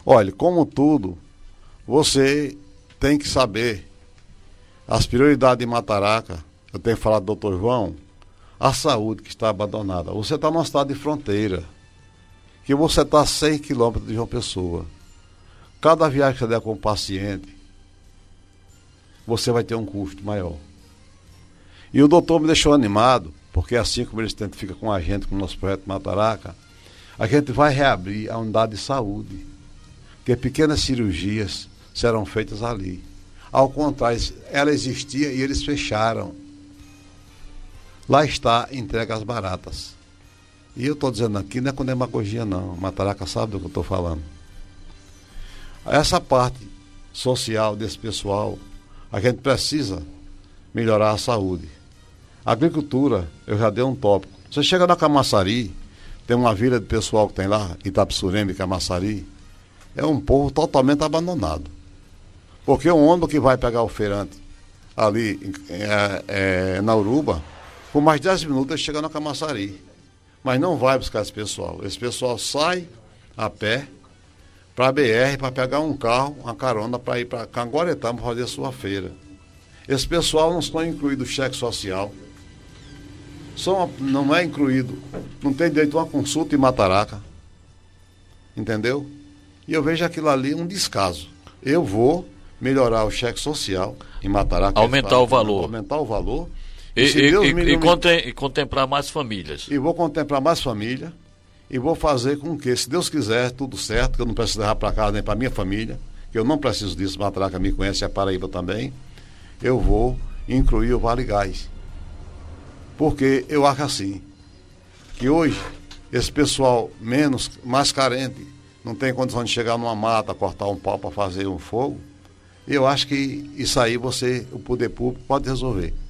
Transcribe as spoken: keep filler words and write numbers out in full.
Olha, como tudo, você tem que saber as prioridades de Mataraca. Eu tenho falado do doutor João, a saúde que está abandonada. Você está numa cidade de fronteira, que você está a cem quilômetros de João Pessoa. Cada viagem que você der com o paciente, você vai ter um custo maior. E o doutor me deixou animado, porque assim como ele se identifica com a gente, com o nosso projeto Mataraca, a gente vai reabrir a unidade de saúde, porque pequenas cirurgias serão feitas ali. Ao contrário, ela existia e eles fecharam. Lá está entregue às baratas. E eu estou dizendo aqui, não é com demagogia não, Mataraca sabe do que eu estou falando. Essa parte social desse pessoal, a gente precisa melhorar a saúde. A agricultura, eu já dei um tópico. Você chega na Camaçari, tem uma vila de pessoal que tem lá, Itapsurema e Camaçari, é um povo totalmente abandonado. Porque o ônibus que vai pegar o feirante ali é, é, na Uruba, por mais dez minutos ele chega na Camaçari. Mas não vai buscar esse pessoal. Esse pessoal sai a pé para a B R para pegar um carro, uma carona para ir para Canguaretama para fazer a sua feira. Esse pessoal não estão incluído no cheque social. São, não é incluído. Não tem direito a uma consulta em Mataraca. Entendeu? E eu vejo aquilo ali um descaso. Eu vou melhorar o cheque social em Mataraca. Aumentar o valor. Aumentar o valor. E, e, e, e, me... contem, e contemplar mais famílias. E vou contemplar mais família. E vou fazer com que, se Deus quiser, tudo certo, que eu não preciso levar para casa nem para minha família, que eu não preciso disso, Mataraca me conhece, é a Paraíba também, eu vou incluir o Vale Gás. Porque eu acho assim, que hoje, esse pessoal menos, mais carente, não tem condição de chegar numa mata, cortar um pau para fazer um fogo, eu acho que isso aí você, o poder público, pode resolver.